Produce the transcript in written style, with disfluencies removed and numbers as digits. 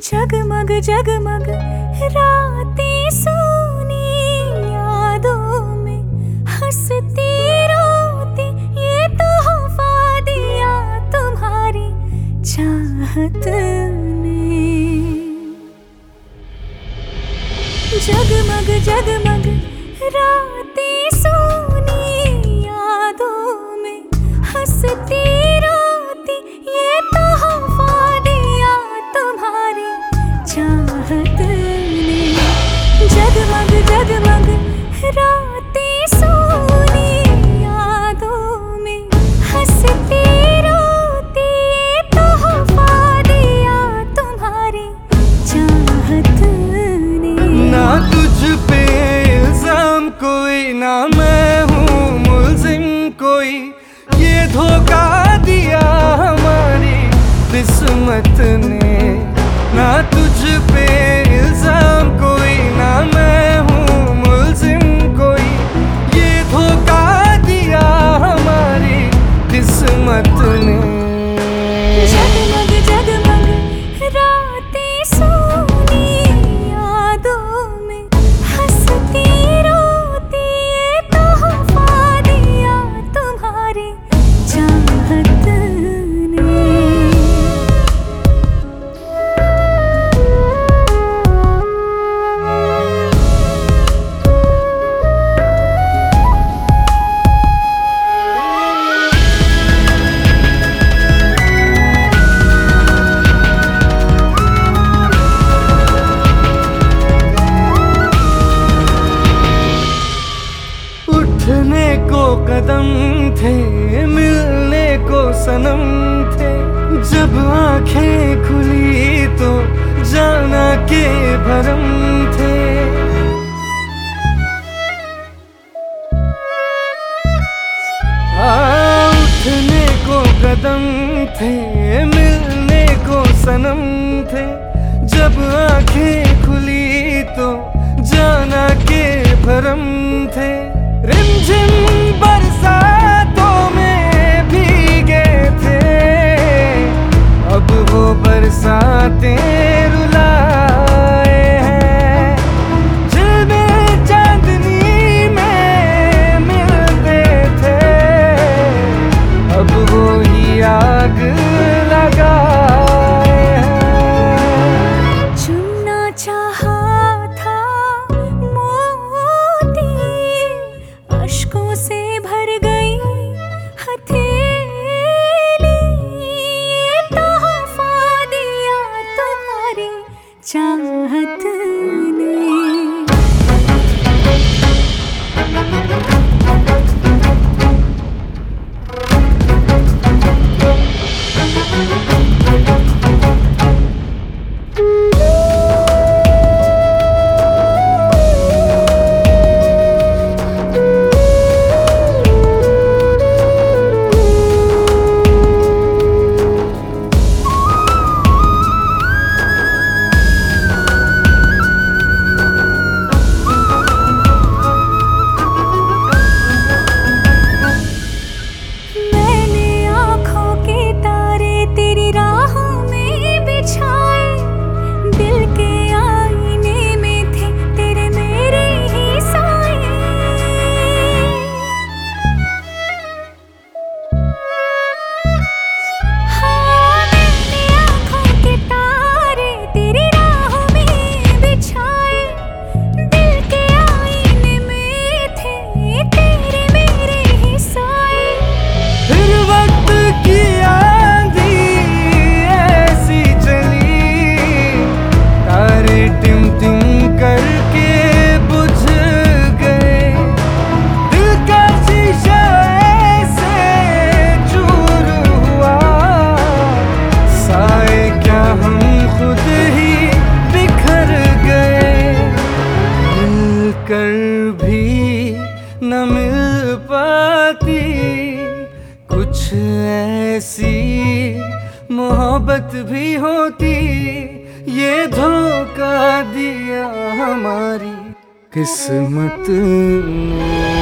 जगमग जगमग रातें सोनी, यादों में हंसती रोती, ये तोहफा दिया तुम्हारी चाहत ने। जगमग जगमग रातें सोनी, यादों में हंसती रोती, ये तोहफा दिया तुम्हारी चाहत ने। जगमग जगमग रातें सोनी, यादों में हंसती रोती, ये तोहफा दिया तुम्हारी चाहत ने। ना तुझ पे इल्जाम कोई, ना मैं हूँ मुल्जिम कोई, ये धोखा दिया हमारी किस्मत ने। ना तुझ पे इल्जाम कोई, ना मैं हूँ मुल्जिम कोई, ये धोखा दिया हमारी किस्मत ने। जगमग जगमग रातें सोनी, यादों में हंसती रोती, ये तोहफा दिया तुम्हारी चाहत ने। उठने को कदम थे, मिलने को सनम थे, जब आंखें खुली तो जाना के भरम थे। उठने को कदम थे, मिलने को सनम थे, जब आंखें खुली तो जाना के भरम थे। रिमझिम बरसातों में भीगे थे, अब वो बरसातें रुलाए हैं। जिलबे चांदनी में मिलते थे, अब वो ही आग लगाए हैं। चुनना चाहा था मोती, अश्कों से भर गई हथेली, ये तोहफा दिया तुम्हारी चाहत ने। कर भी न मिल पाती कुछ ऐसी मोहब्बत भी होती, ये धोखा दिया हमारी किस्मत ने।